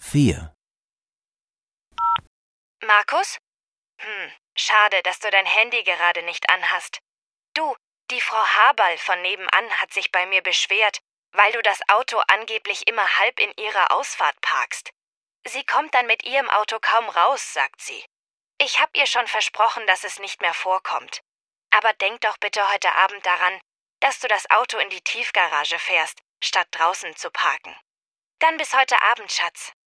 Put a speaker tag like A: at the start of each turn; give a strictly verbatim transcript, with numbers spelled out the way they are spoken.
A: vier.
B: Markus? Hm, schade, dass du dein Handy gerade nicht anhast. Du, die Frau Haberl von nebenan hat sich bei mir beschwert, weil du das Auto angeblich immer halb in ihrer Ausfahrt parkst. Sie kommt dann mit ihrem Auto kaum raus, sagt sie. Ich hab ihr schon versprochen, dass es nicht mehr vorkommt. Aber denk doch bitte heute Abend daran, dass du das Auto in die Tiefgarage fährst, statt draußen zu parken. Dann bis heute Abend, Schatz.